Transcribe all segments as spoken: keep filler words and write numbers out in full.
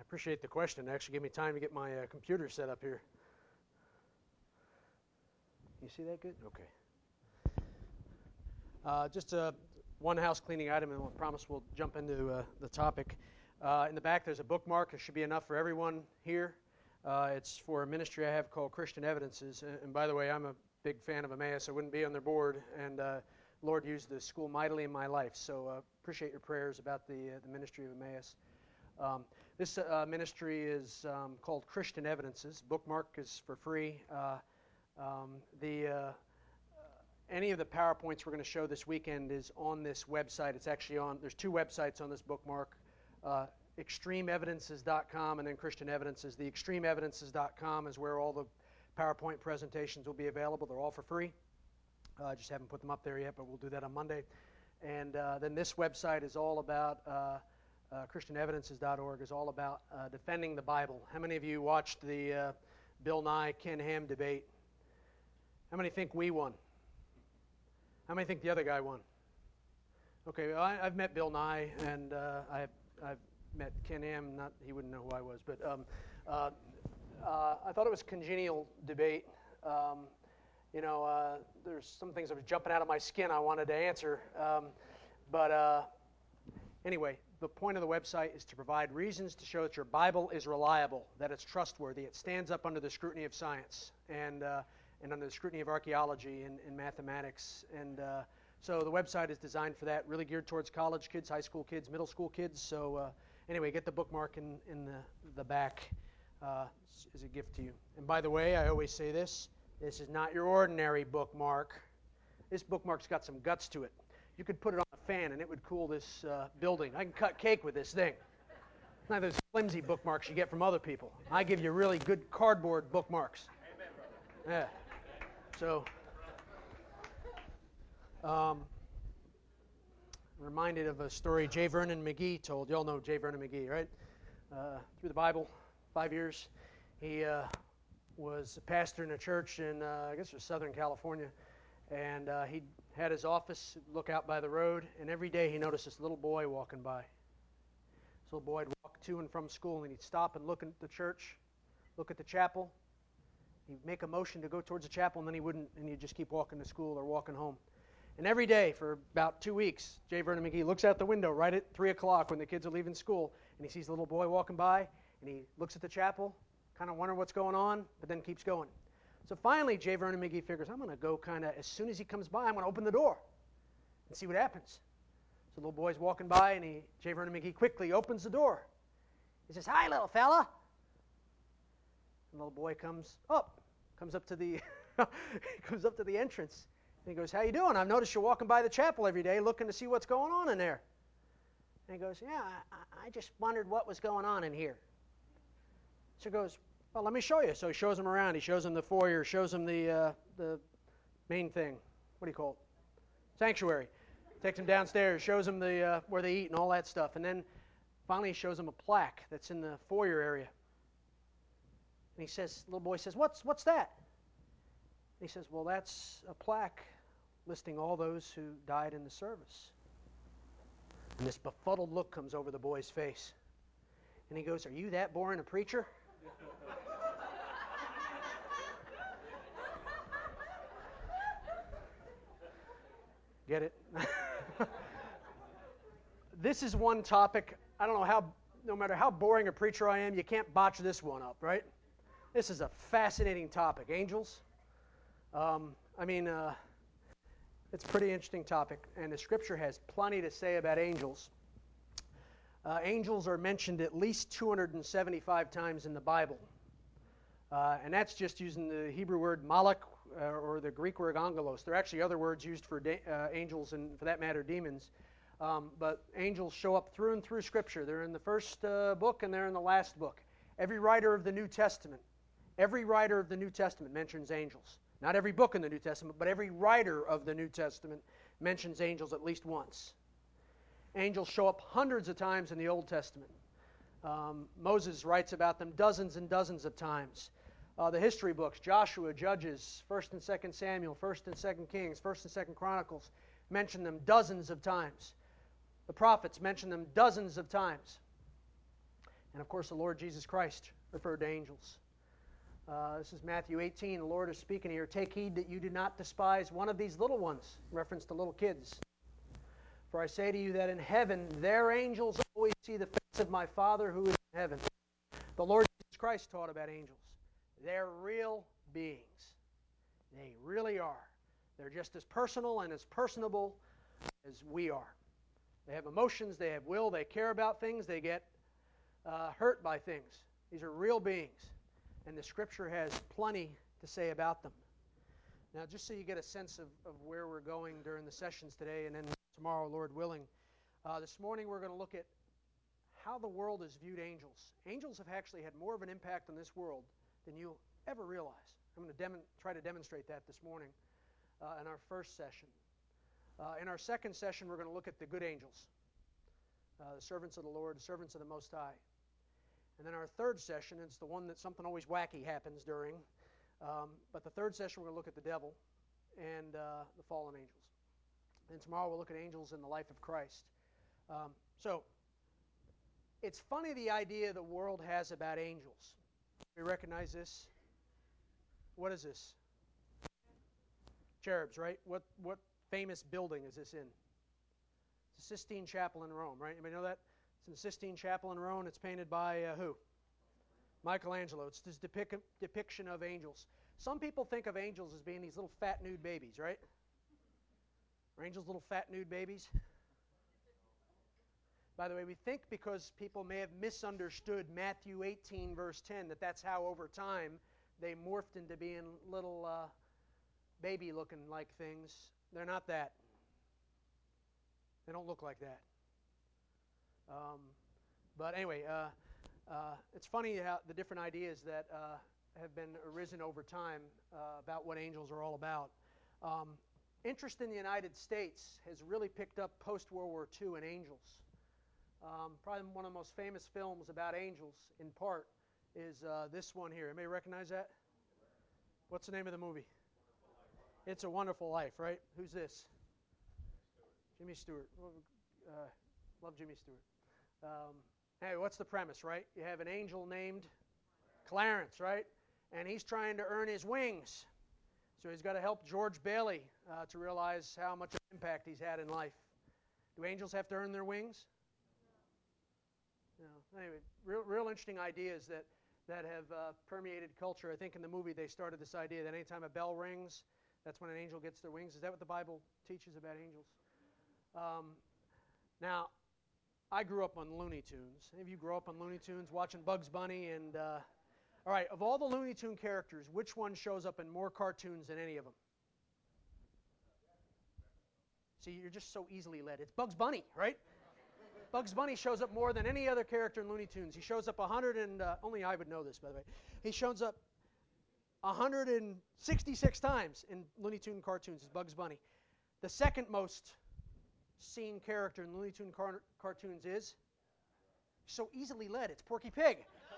Appreciate the question. It actually gave me time to get my uh, computer set up here. You see that good? Okay. Uh, just uh, one house cleaning item, and I promise we'll jump into uh, the topic. Uh, in the back, there's a bookmark. It should be enough for everyone here. Uh, it's for a ministry I have called Christian Evidences. And, and by the way, I'm a big fan of Emmaus. I wouldn't be on their board, and uh, Lord used the school mightily in my life. So uh, appreciate your prayers about the uh, the ministry of Emmaus. Um, this uh, ministry is um, called Christian Evidences. Bookmark is for free. Uh, um, the uh, any of the PowerPoints we're going to show this weekend is on this website. It's actually on. There's two websites on this bookmark: uh, extreme evidences dot com and then Christian Evidences. The extreme evidences dot com is where all the PowerPoint presentations will be available. They're all for free. I uh, just haven't put them up there yet, but we'll do that on Monday. And uh, then this website is all about. Uh, Uh, Christian Evidences dot org is all about uh, defending the Bible. How many of you watched the uh, Bill Nye, Ken Ham debate? How many think we won? How many think the other guy won? Okay, well, I, I've met Bill Nye, and uh, I've, I've met Ken Ham. Not he wouldn't know who I was, but um, uh, uh, I thought it was a congenial debate. Um, you know, uh, there's some things that was jumping out of my skin I wanted to answer, um, but uh, anyway. The point of the website is to provide reasons to show that your Bible is reliable, that it's trustworthy, it stands up under the scrutiny of science and uh, and under the scrutiny of archaeology and, and mathematics. And uh, so the website is designed for that, really geared towards college kids, high school kids, middle school kids. So uh, anyway, get the bookmark in, in the, the back uh, as a gift to you. And by the way, I always say this, this is not your ordinary bookmark. This bookmark's got some guts to it. You could put it on a fan and it would cool this uh, building. I can cut cake with this thing. Not those flimsy bookmarks you get from other people. I give you really good cardboard bookmarks. Amen, brother. Yeah. So, um, I'm reminded of a story J. Vernon McGee told. You all know J. Vernon McGee, right? Uh, through the Bible, five years. He uh, was a pastor in a church in, uh, I guess it was Southern California. And uh, he had his office look out by the road, and every day he noticed this little boy walking by. This little boy would walk to and from school, and he'd stop and look at the church, look at the chapel. He'd make a motion to go towards the chapel, and then he wouldn't, and he'd just keep walking to school or walking home. And every day for about two weeks, J. Vernon McGee looks out the window right at three o'clock when the kids are leaving school, and he sees the little boy walking by, and he looks at the chapel, kind of wondering what's going on, but then keeps going. So finally, J. Vernon McGee figures, I'm going to go kind of, as soon as he comes by, I'm going to open the door and see what happens. So the little boy's walking by, and he, J. Vernon McGee quickly opens the door. He says, hi, little fella. And the little boy comes up, comes up to the, comes up to the entrance. And he goes, how you doing? I've noticed you're walking by the chapel every day looking to see what's going on in there. And he goes, yeah, I, I just wondered what was going on in here. So he goes, well, let me show you. So he shows him around. He shows him the foyer, shows him the uh, the main thing. What do you call it? Sanctuary. Takes him downstairs, shows him the uh, where they eat and all that stuff. And then finally he shows him a plaque that's in the foyer area. And he says, the little boy says, what's, what's that? And he says, well, that's a plaque listing all those who died in the service. And this befuddled look comes over the boy's face. And he goes, are you that boring a preacher? Get it? This is one topic, I don't know how, no matter how boring a preacher I am, you can't botch this one up, right? This is a fascinating topic. Angels. Um, I mean, uh, it's a pretty interesting topic, and the Scripture has plenty to say about angels. Uh, angels are mentioned at least two hundred seventy-five times in the Bible. Uh, and that's just using the Hebrew word malach uh, or the Greek word angelos. There are actually other words used for de- uh, angels and, for that matter, demons. Um, but angels show up through and through Scripture. They're in the first uh, book and they're in the last book. Every writer of the New Testament, every writer of the New Testament mentions angels. Not every book in the New Testament, but every writer of the New Testament mentions angels at least once. Angels show up hundreds of times in the Old Testament. Um, Moses writes about them dozens and dozens of times. Uh, the history books, Joshua, Judges, First and Second Samuel, First and Second Kings, First and Second Chronicles, mention them dozens of times. The prophets mention them dozens of times. And of course, the Lord Jesus Christ referred to angels. Uh, this is Matthew eighteen. The Lord is speaking here. Take heed that you do not despise one of these little ones, in reference to little kids. For I say to you that in heaven their angels always see the face of my Father who is in heaven. The Lord Jesus Christ taught about angels. They're real beings. They really are. They're just as personal and as personable as we are. They have emotions, they have will, they care about things, they get uh, hurt by things. These are real beings. And the Scripture has plenty to say about them. Now, just so you get a sense of, of where we're going during the sessions today, and then tomorrow, Lord willing, uh, this morning we're going to look at how the world has viewed angels. Angels have actually had more of an impact on this world than you'll ever realize. I'm going to dem- try to demonstrate that this morning uh, in our first session. Uh, in our second session, we're going to look at the good angels, uh, the servants of the Lord, the servants of the Most High. And then our third session, it's the one that something always wacky happens during, um, but the third session we're going to look at the devil and uh, the fallen angels. And tomorrow we'll look at angels in the life of Christ. Um, so, it's funny the idea the world has about angels. We recognize this? What is this? Cherubs, right? What what famous building is this in? It's the Sistine Chapel in Rome, right? Anybody know that? It's in the Sistine Chapel in Rome. It's painted by uh, who? Michelangelo. It's this depic depiction of angels. Some people think of angels as being these little fat nude babies, right? Are angels little fat nude babies? By the way, we think because people may have misunderstood Matthew eighteen, verse ten, that that's how over time they morphed into being little uh, baby-looking like things. They're not that. They don't look like that. Um, but anyway, uh, uh, it's funny how the different ideas that uh, have been arisen over time uh, about what angels are all about. Um, interest in the United States has really picked up post-World War Two in angels. Um, probably one of the most famous films about angels, in part, is uh, this one here. Anybody recognize that? What's the name of the movie? It's a Wonderful Life, right? Who's this? Jimmy Stewart. Uh, love Jimmy Stewart. Um, hey, what's the premise, right? You have an angel named Clarence, right? And he's trying to earn his wings. So he's got to help George Bailey uh, to realize how much of an impact he's had in life. Do angels have to earn their wings? No. Anyway, real, real interesting ideas that, that have uh, permeated culture. I think in the movie they started this idea that anytime a bell rings, that's when an angel gets their wings. Is that what the Bible teaches about angels? Um, now, I grew up on Looney Tunes. Any of you grew up on Looney Tunes, watching Bugs Bunny? And uh, all right, of all the Looney Tune characters, which one shows up in more cartoons than any of them? See, you're just so easily led. It's Bugs Bunny, right? Bugs Bunny shows up more than any other character in Looney Tunes. He shows up one hundred and, uh, only I would know this, by the way. He shows up one hundred sixty-six times in Looney Tune cartoons as Bugs Bunny. The second most seen character in Looney Tune car cartoons is, so easily led, it's Porky Pig.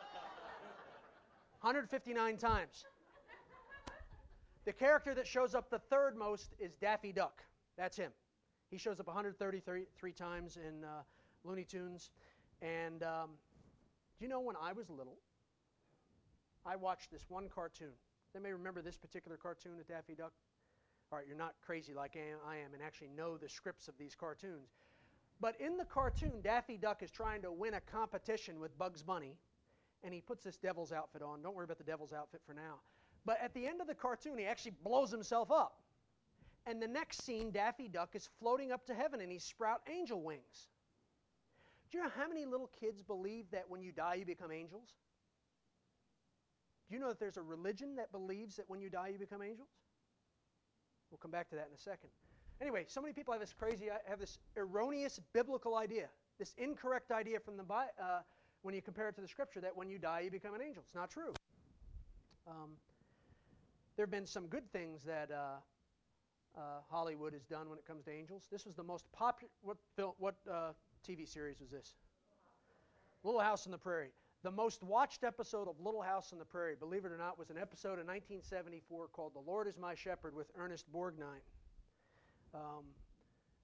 one hundred fifty-nine times. The character that shows up the third most is Daffy Duck. That's him. He shows up one hundred thirty-three times in uh, Looney Tunes. And um, do you know when I was little, I watched this one cartoon. They may remember this particular cartoon with Daffy Duck. All right, you're not crazy like I am and actually know the scripts of these cartoons. But in the cartoon, Daffy Duck is trying to win a competition with Bugs Bunny, and he puts this devil's outfit on. Don't worry about the devil's outfit for now. But at the end of the cartoon, he actually blows himself up. And the next scene, Daffy Duck is floating up to heaven, and he sprout angel wings. Do you know how many little kids believe that when you die, you become angels? Do you know that there's a religion that believes that when you die, you become angels? We'll come back to that in a second. Anyway, so many people have this crazy, have this erroneous biblical idea, this incorrect idea from the Bible, uh, when you compare it to the Scripture, that when you die, you become an angel. It's not true. Um, there have been some good things that uh, uh, Hollywood has done when it comes to angels. This was the most popular, what, film, what uh, T V series was this? Little House on the Prairie. The most watched episode of Little House on the Prairie, believe it or not, was an episode in nineteen seventy-four called The Lord is My Shepherd with Ernest Borgnine. Um,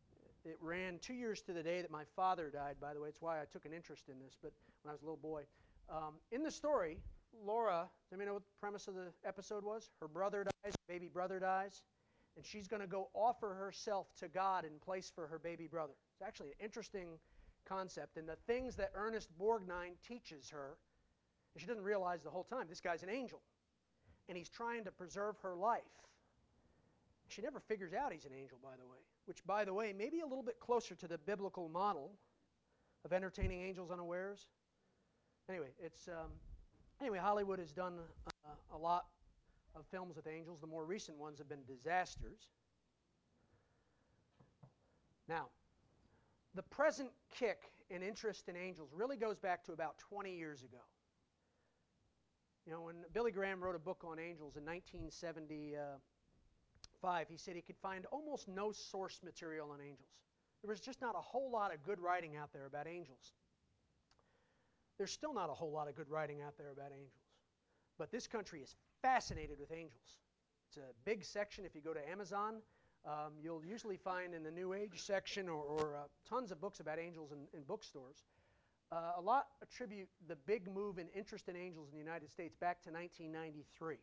It ran two years to the day that my father died, by the way. It's why I took an interest in this, but when I was a little boy. Um, in the story, Laura, does anybody know what the premise of the episode was? Her brother dies, her baby brother dies, and she's going to go offer herself to God in place for her baby brother. It's actually an interesting concept, and the things that Ernest Borgnine teaches her, and she doesn't realize the whole time, this guy's an angel, and he's trying to preserve her life. She never figures out he's an angel, by the way, which, by the way, may be a little bit closer to the biblical model of entertaining angels unawares. Anyway, it's um, anyway. Hollywood has done uh, a lot of films with angels. The more recent ones have been disasters. Now, the present kick in interest in angels really goes back to about twenty years ago. You know, when Billy Graham wrote a book on angels in nineteen seventy-five, he said he could find almost no source material on angels. There was just not a whole lot of good writing out there about angels. There's still not a whole lot of good writing out there about angels. But this country is fascinated with angels. It's a big section. If you go to Amazon, um, you'll usually find in the New Age section or, or uh, tons of books about angels in, in bookstores. Uh, a lot attribute the big move in interest in angels in the United States back to nineteen ninety-three.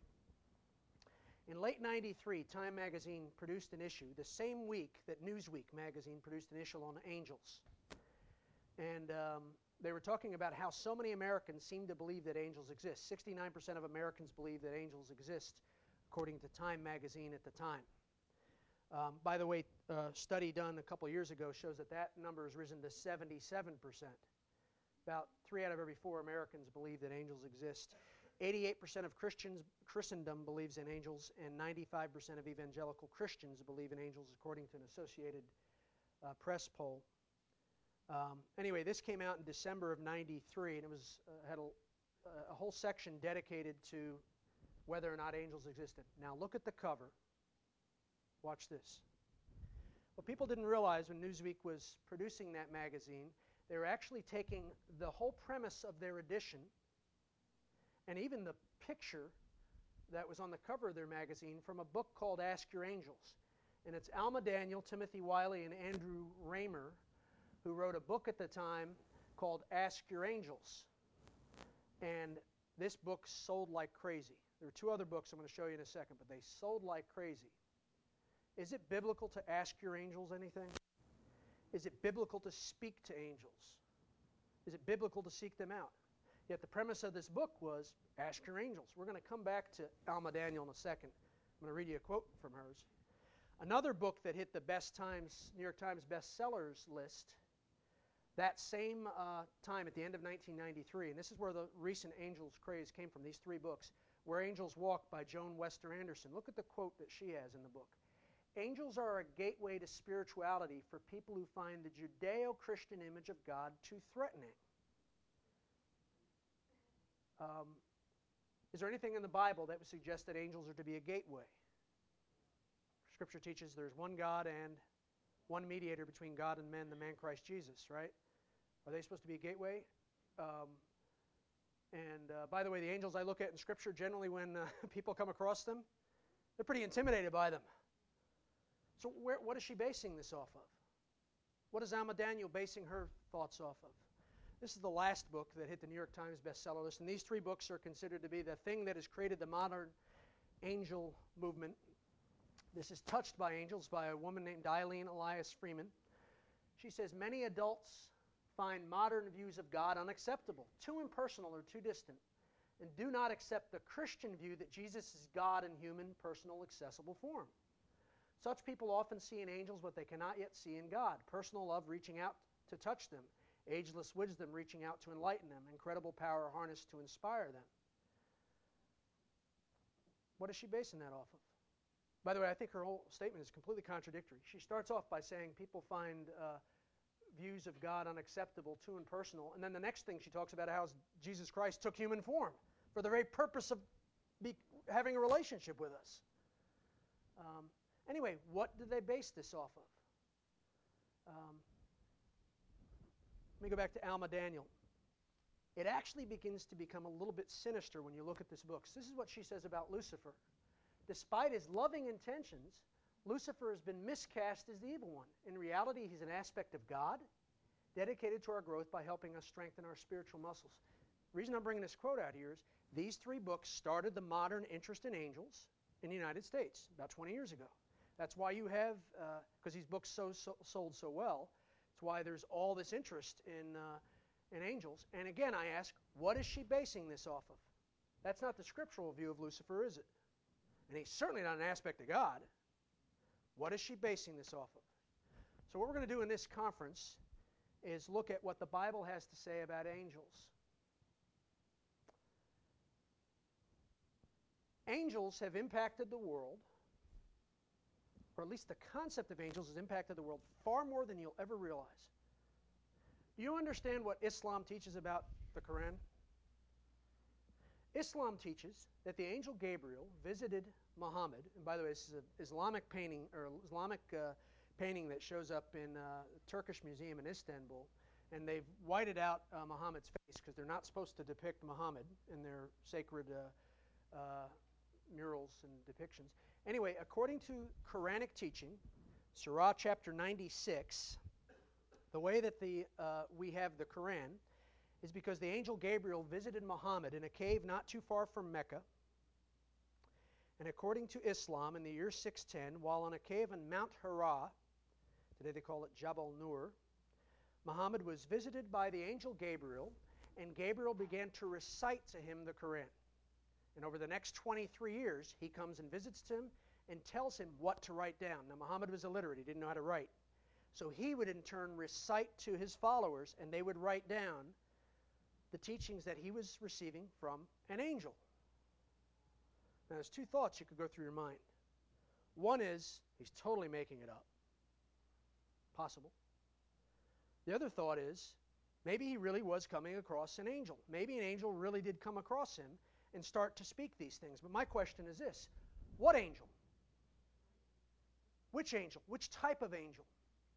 In late ninety-three, Time magazine produced an issue the same week that Newsweek magazine produced an issue on angels. And um, they were talking about how so many Americans seem to believe that angels exist. sixty-nine percent of Americans believe that angels exist, according to Time magazine at the time. Um, by the way, a study done a couple years ago shows that that number has risen to seventy-seven percent. About three out of every four Americans believe that angels exist. eighty-eight percent of Christians, Christendom believes in angels, and ninety-five percent of evangelical Christians believe in angels, according to an Associated uh, Press poll. Um, anyway, this came out in December of ninety-three, and it was uh, had a, a whole section dedicated to whether or not angels existed. Now look at the cover. Watch this. What people didn't realize when Newsweek was producing that magazine, they were actually taking the whole premise of their edition and even the picture that was on the cover of their magazine from a book called Ask Your Angels. And it's Alma Daniel, Timothy Wiley, and Andrew Raymer, who wrote a book at the time called Ask Your Angels. And this book sold like crazy. There are two other books I'm going to show you in a second, but they sold like crazy. Is it biblical to ask your angels anything? Is it biblical to speak to angels? Is it biblical to seek them out? Yet the premise of this book was, ask your angels. We're going to come back to Alma Daniel in a second. I'm going to read you a quote from hers. Another book that hit the best Times, New York Times bestsellers list that same uh, time at the end of nineteen ninety-three, and this is where the recent angels craze came from, these three books, Where Angels Walk by Joan Wester Anderson. Look at the quote that she has in the book. Angels are a gateway to spirituality for people who find the Judeo-Christian image of God too threatening. Um, is there anything in the Bible that would suggest that angels are to be a gateway? Scripture teaches there's one God and one mediator between God and men, the man Christ Jesus, right? Are they supposed to be a gateway? Um, and uh, by the way, the angels I look at in Scripture, generally when uh, people come across them, they're pretty intimidated by them. So where, what is she basing this off of? What is Alma Daniel basing her thoughts off of? This is the last book that hit the New York Times bestseller list, and these three books are considered to be the thing that has created the modern angel movement. This is Touched by Angels by a woman named Eileen Elias Freeman. She says, many adults find modern views of God unacceptable, too impersonal or too distant, and do not accept the Christian view that Jesus is God in human, personal, accessible form. Such people often see in angels what they cannot yet see in God: personal love reaching out to touch them, ageless wisdom reaching out to enlighten them, incredible power harnessed to inspire them. What is she basing that off of? By the way, I think her whole statement is completely contradictory. She starts off by saying people find uh, views of God unacceptable, too impersonal, and then the next thing she talks about how Jesus Christ took human form for the very purpose of be, having a relationship with us. Um, Anyway, what do they base this off of? Um, let me go back to Alma Daniel. It actually begins to become a little bit sinister when you look at this book. This is what she says about Lucifer. Despite his loving intentions, Lucifer has been miscast as the evil one. In reality, he's an aspect of God, dedicated to our growth by helping us strengthen our spiritual muscles. The reason I'm bringing this quote out here is these three books started the modern interest in angels in the United States about twenty years ago. That's why you have, because uh, these books so, so, sold so well, that's why there's all this interest in, uh, in angels. And again, I ask, what is she basing this off of? That's not the scriptural view of Lucifer, is it? And he's certainly not an aspect of God. What is she basing this off of? So what we're going to do in this conference is look at what the Bible has to say about angels. Angels have impacted the world, or at least the concept of angels has impacted the world far more than you'll ever realize. Do you understand what Islam teaches about the Quran? Islam teaches that the angel Gabriel visited Muhammad, and by the way, this is an Islamic painting, or Islamic uh, painting that shows up in uh, the Turkish Museum in Istanbul, and they've whited out uh, Muhammad's face because they're not supposed to depict Muhammad in their sacred uh, uh, murals and depictions. Anyway, according to Quranic teaching, Surah chapter ninety-six, the way that the uh, we have the Quran is because the angel Gabriel visited Muhammad in a cave not too far from Mecca. And according to Islam, in the year six ten, while in a cave on Mount Hira, today they call it Jabal Nur, Muhammad was visited by the angel Gabriel, and Gabriel began to recite to him the Quran. And over the next twenty-three years, he comes and visits him and tells him what to write down. Now, Muhammad was illiterate. He didn't know how to write. So he would in turn recite to his followers, and they would write down the teachings that he was receiving from an angel. Now, there's two thoughts you could go through your mind. One is, he's totally making it up. Possible. The other thought is, maybe he really was coming across an angel. Maybe an angel really did come across him and start to speak these things. But my question is this: what angel? Which angel? Which type of angel?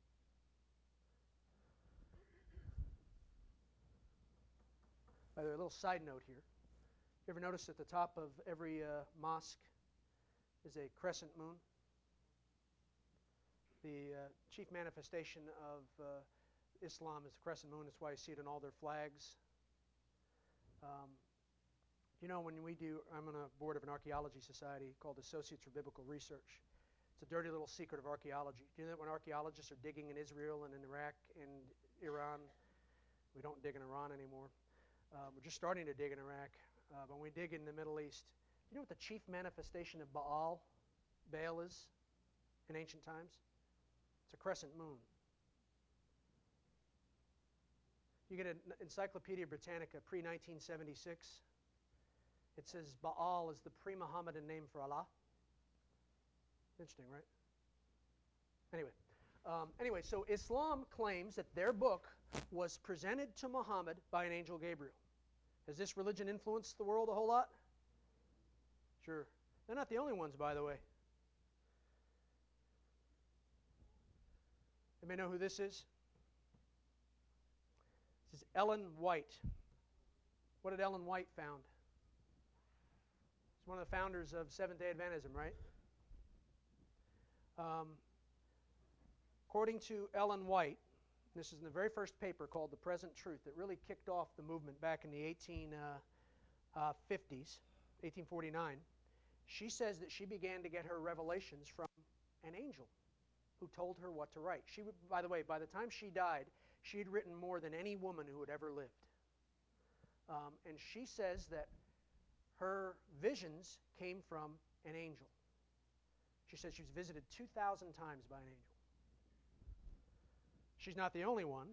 By the way, a little side note here. You ever notice at the top of every uh, mosque is a crescent moon? The uh, chief manifestation of uh, Islam is the crescent moon. That's why you see it in all their flags. Um, you know, when we do, I'm on a board of an archaeology society called Associates for Biblical Research. It's a dirty little secret of archaeology. Do you know that when archaeologists are digging in Israel and in Iraq and Iran, we don't dig in Iran anymore. Uh, we're just starting to dig in Iraq. Uh, but when we dig in the Middle East, you know what the chief manifestation of Baal, Baal is in ancient times? It's a crescent moon. You get an Encyclopedia Britannica pre nineteen seventy-six. It says Baal is the pre-Muhammadan name for Allah. Interesting, right? Anyway, um, anyway, so Islam claims that their book was presented to Muhammad by an angel Gabriel. Has this religion influenced the world a whole lot? Sure. They're not the only ones, by the way. You may know who this is. This is Ellen White. What did Ellen White found? She's one of the founders of Seventh-day Adventism, right? Um, according to Ellen White, this is in the very first paper called The Present Truth that really kicked off the movement back in the eighteen fifties, eighteen forty-nine. She says that she began to get her revelations from an angel who told her what to write. She would, by the way, by the time she died, she had written more than any woman who had ever lived. Um, and she says that her visions came from an angel. She says she was visited two thousand times by an angel. She's not the only one.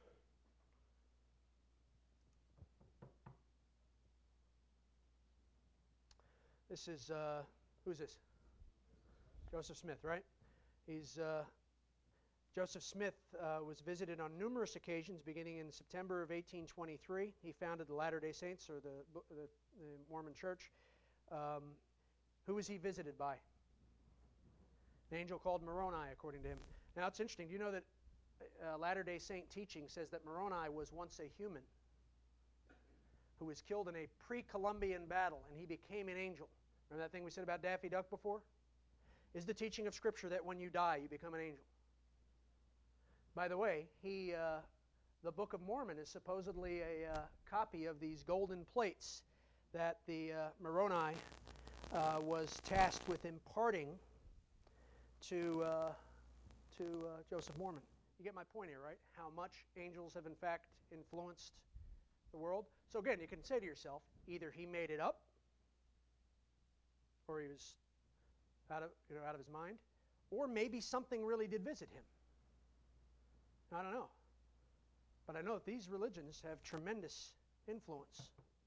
This is, uh, who's this? Joseph Smith, right? He's, uh, Joseph Smith uh, was visited on numerous occasions beginning in September of eighteen twenty-three. He founded the Latter-day Saints, or the, the, the Mormon Church. Um, who was he visited by? An angel called Moroni, according to him. Now, it's interesting. Do you know that uh, Latter-day Saint teaching says that Moroni was once a human who was killed in a pre-Columbian battle, and he became an angel? Remember that thing we said about Daffy Duck before? is the teaching of Scripture that when you die, you become an angel. By the way, he, uh, the Book of Mormon is supposedly a uh, copy of these golden plates that the uh, Moroni uh, was tasked with imparting to, uh, to uh, Joseph Mormon. You get my point here, right? How much angels have in fact influenced the world. So again, you can say to yourself, either he made it up, or he was out of, you know, out of his mind, or maybe something really did visit him. I don't know. But I know that these religions have tremendous influence.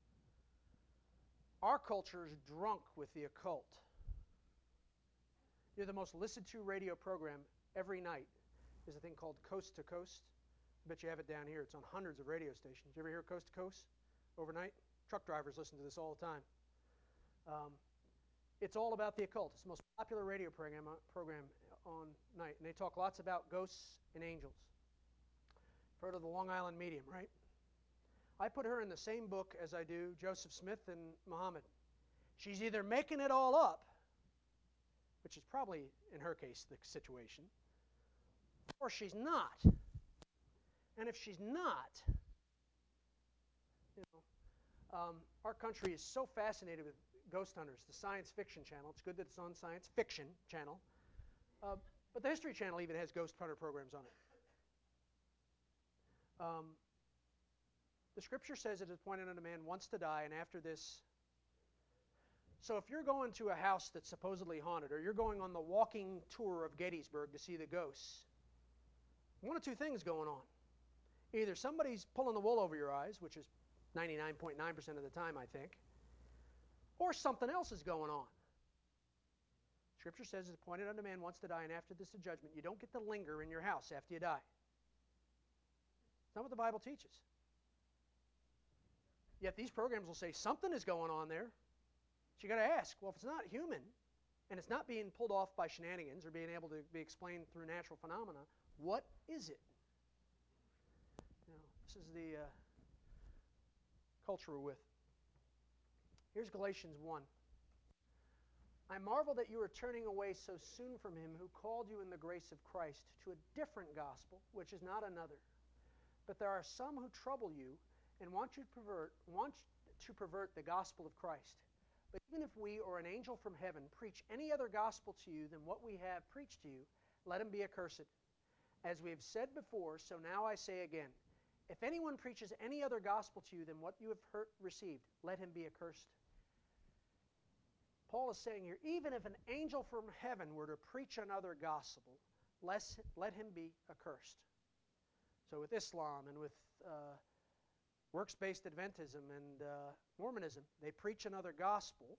Our culture is drunk with the occult. You know, the most listened to radio program every night is a thing called Coast to Coast. I bet you have it down here. It's on hundreds of radio stations. You ever hear Coast to Coast overnight? Truck drivers listen to this all the time. Um, it's all about the occult. It's the most popular radio program, uh, program on night. And they talk lots about ghosts and angels. You've heard of the Long Island Medium, right? I put her in the same book as I do Joseph Smith and Muhammad. She's either making it all up, which is probably, in her case, the situation, or she's not. And if she's not, you know, um, our country is so fascinated with Ghost Hunters, the science fiction channel. It's good that it's on Science Fiction Channel. Uh, but the History Channel even has Ghost Hunter programs on it. Um, the Scripture says it is appointed unto man once to die, and after this. So if you're going to a house that's supposedly haunted, or you're going on the walking tour of Gettysburg to see the ghosts, one of two things going on. Either somebody's pulling the wool over your eyes, which is ninety-nine point nine percent of the time, I think, or something else is going on. Scripture says it's appointed unto man once to die, and after this the judgment. You don't get to linger in your house after you die. It's not what the Bible teaches. Yet these programs will say something is going on there. So you got to ask, well, if it's not human, and it's not being pulled off by shenanigans or being able to be explained through natural phenomena, what is it? You know, this is the uh, culture we're with. Here's Galatians one. I marvel that you are turning away so soon from him who called you in the grace of Christ to a different gospel, which is not another. But there are some who trouble you and want you to pervert, want to pervert the gospel of Christ. But even if we or an angel from heaven preach any other gospel to you than what we have preached to you, let him be accursed. As we have said before, so now I say again, if anyone preaches any other gospel to you than what you have heard, received, let him be accursed. Paul is saying here, even if an angel from heaven were to preach another gospel, let, let him be accursed. So with Islam and with uh, works-based Adventism and uh, Mormonism, they preach another gospel,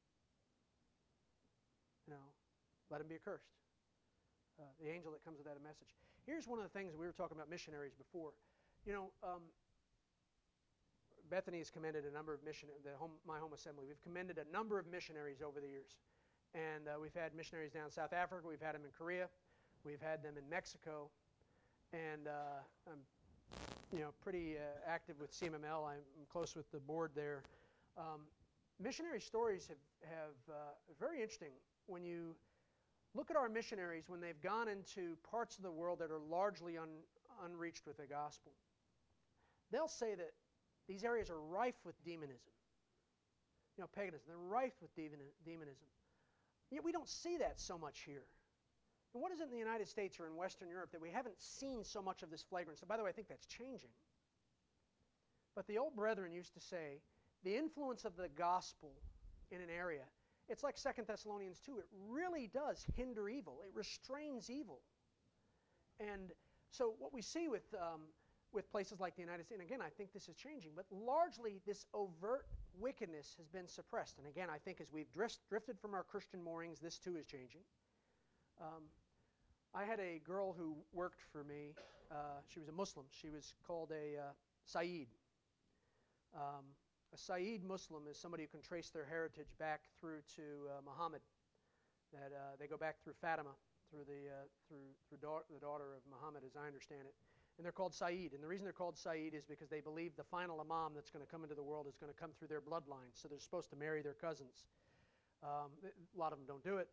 you know, let him be accursed. Uh, the angel that comes with that message. Here's one of the things we were talking about missionaries before. You know, um, Bethany has commended a number of missionaries, the home, my home assembly. We've commended a number of missionaries over the years. And uh, we've had missionaries down in South Africa. We've had them in Korea. We've had them in Mexico. And uh, I'm, you know, pretty uh, active with C M M L. I'm close with the board there. Um, missionary stories have, have uh, very interesting when you look at our missionaries when they've gone into parts of the world that are largely un, unreached with the gospel. They'll say that these areas are rife with demonism. You know, paganism. They're rife with demonism. Yet we don't see that so much here. And what is it in the United States or in Western Europe that we haven't seen so much of this flagrant? So, by the way, I think that's changing. But the old brethren used to say, the influence of the gospel in an area, it's like Second Thessalonians two. It really does hinder evil. It restrains evil. And so what we see with, um, with places like the United States, and again, I think this is changing, but largely this overt wickedness has been suppressed. And again, I think as we've drift, drifted from our Christian moorings, this too is changing. Um, I had a girl who worked for me. Uh, she was a Muslim. She was called a uh, Sayyid. Um, a Sayyid Muslim is somebody who can trace their heritage back through to uh, Muhammad. That uh, they go back through Fatima, through the uh, through through da- the daughter of Muhammad, as I understand it. And they're called Sayyid. And the reason they're called Sayyid is because they believe the final Imam that's going to come into the world is going to come through their bloodline. So they're supposed to marry their cousins. Um, a lot of them don't do it.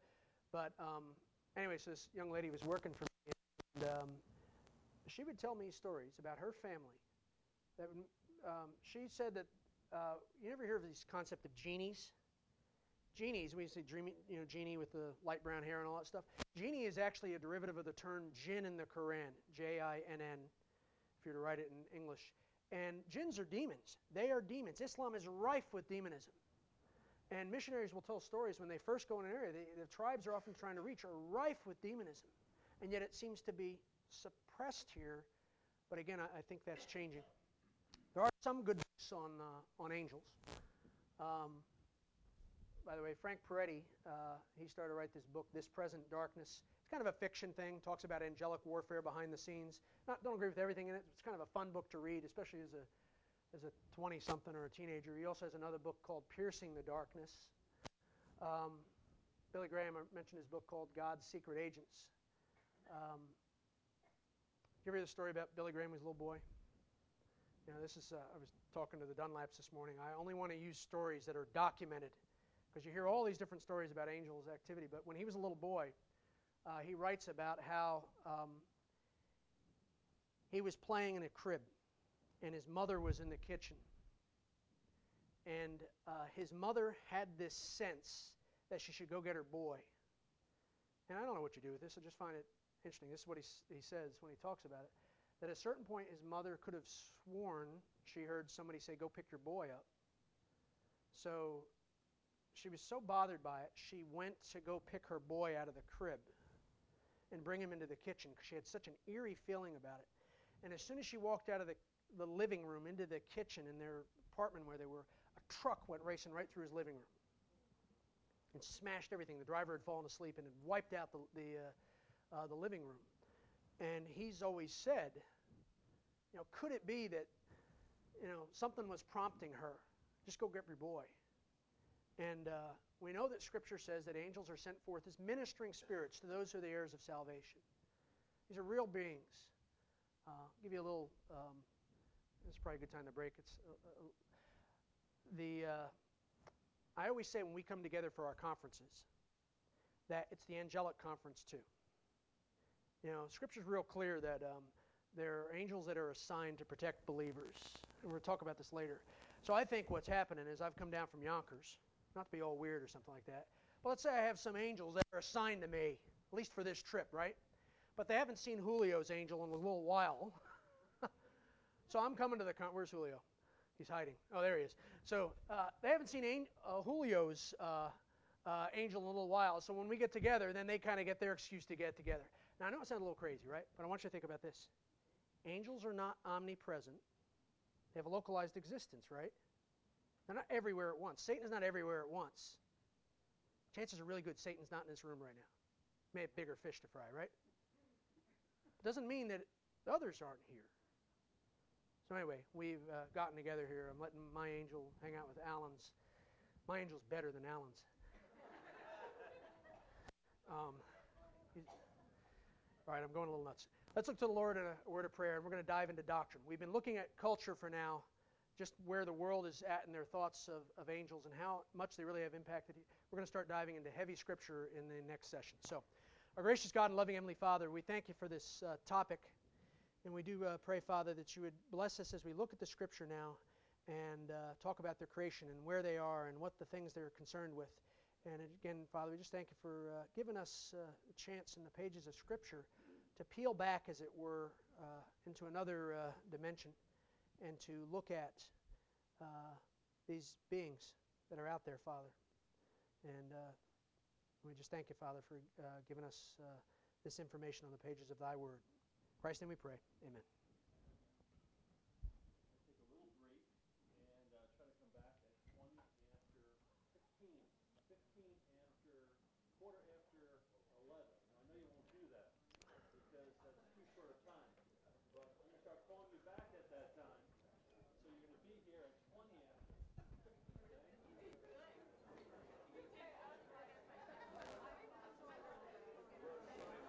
But um, anyway, so this young lady was working for me, and um, she would tell me stories about her family. That um, she said that uh, you never hear of this concept of genies. Genies, we say dreamy, you know, genie with the light brown hair and all that stuff. Genie is actually a derivative of the term jinn in the Quran, J I N N, if you were to write it in English. And jinns are demons. They are demons. Islam is rife with demonism. And missionaries will tell stories when they first go in an area, the, the tribes are often trying to reach are rife with demonism. And yet it seems to be suppressed here. But again, I, I think that's changing. There are some good books on, uh, on angels. Um, by the way, Frank Peretti, uh, he started to write this book, This Present Darkness. It's kind of a fiction thing, talks about angelic warfare behind the scenes. Not, don't agree with everything in it. It's kind of a fun book to read, especially as a as a twenty-something or a teenager. He also has another book called Piercing the Darkness. Um, Billy Graham mentioned his book called God's Secret Agents. Um, you ever hear the story about Billy Graham when he was a little boy? You know, this is, uh, I was talking to the Dunlaps this morning. I only want to use stories that are documented because you hear all these different stories about angels' activity. But when he was a little boy, uh, he writes about how um, he was playing in a crib and his mother was in the kitchen. And uh, his mother had this sense that she should go get her boy. And I don't know what you do with this. I just find it interesting. This is what he, he says when he talks about it. That at a certain point, his mother could have sworn she heard somebody say, go pick your boy up. So she was so bothered by it, she went to go pick her boy out of the crib and bring him into the kitchen because she had such an eerie feeling about it. And as soon as she walked out of the, the living room into the kitchen in their apartment where they were, a truck went racing right through his living room and smashed everything. The driver had fallen asleep and had wiped out the, the, uh, uh, the living room. And he's always said, you know, could it be that, you know, something was prompting her? Just go get your boy. And uh, we know that Scripture says that angels are sent forth as ministering spirits to those who are the heirs of salvation. These are real beings. Uh, I'll give you a little, um, this is probably a good time to break. It's uh, uh, the, uh, I always say when we come together for our conferences that it's the angelic conference too. You know, Scripture's real clear that um, there are angels that are assigned to protect believers. And we'll talk about this later. So I think what's happening is I've come down from Yonkers, not to be all weird or something like that, but let's say I have some angels that are assigned to me, at least for this trip, right? But they haven't seen Julio's angel in a little while. So I'm coming to the con- where's Julio? He's hiding. Oh, there he is. So uh, they haven't seen An- uh, Julio's uh, uh, angel in a little while. So when we get together, then they kind of get their excuse to get together. Now, I know it sounds a little crazy, right? But I want you to think about this. Angels are not omnipresent. They have a localized existence, right? They're not everywhere at once. Satan is not everywhere at once. Chances are really good Satan's not in this room right now. May have bigger fish to fry, right? Doesn't mean that the others aren't here. So anyway, we've uh, gotten together here. I'm letting my angel hang out with Alan's. My angel's better than Alan's. Um, all right, I'm going a little nuts. Let's look to the Lord in a word of prayer, and we're going to dive into doctrine. We've been looking at culture for now, just where the world is at in their thoughts of, of angels and how much they really have impacted. We're going to start diving into heavy Scripture in the next session. So, our gracious God and loving Heavenly Father, we thank you for this uh, topic. And we do uh, pray, Father, that you would bless us as we look at the Scripture now and uh, talk about their creation and where they are and what the things they're concerned with. And again, Father, we just thank you for uh, giving us uh, a chance in the pages of Scripture to peel back, as it were, uh, into another uh, dimension and to look at uh, these beings that are out there, Father. And uh, we just thank you, Father, for uh, giving us uh, this information on the pages of thy word. In Christ's name we pray. Amen. Take a little break and uh, try to come back at twenty after sixteen. fifteen after quarter